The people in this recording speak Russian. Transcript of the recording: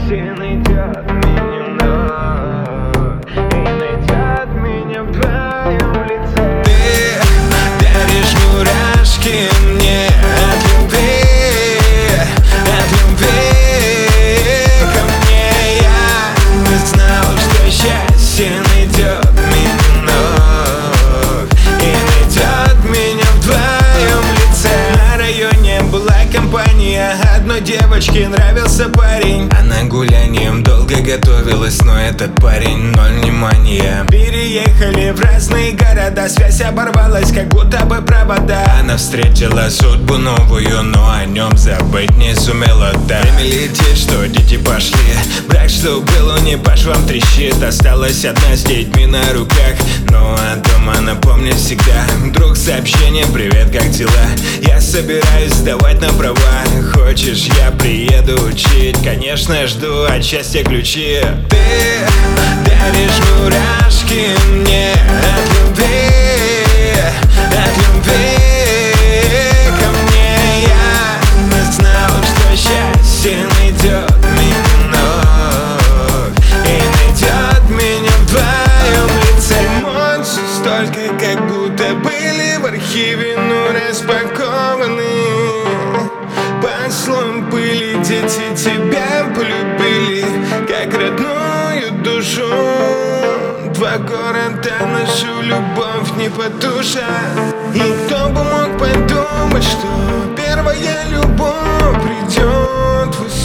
счастье найдет меня вновь и найдет меня в твоем лице. Ты даришь мурашки мне от любви ко мне. Я не знал, что счастье найдет меня вновь и найдет меня в твоем лице. На районе была компания одной девочке нравился парень. Она гулянием долго готовилась, но этот парень ноль внимания. Переехали в разные города, связь оборвалась, как будто бы провода. Она встретила судьбу новую, но о нем забыть не сумела. Время летит, что дети пошли, брак, что был, он не по швам трещит. Осталась одна с детьми на руках, но о дома напомнит всегда. Вдруг сообщение: привет, как дела? Я собираюсь сдавать на права. Хочешь, я приеду учить? Конечно, жду от счастья ключи. Ты даришь мурашки мне от любви ко мне. Я не знал, что счастье найдет меня вновь и найдет меня в твоем лице. Эмоций столько, как будто были в архиве, но распакованы. Под слоем пыли дети тебя полюбили, как родную душу. Два города нашу любовь не потушат. И кто бы мог подумать, что первая любовь придет в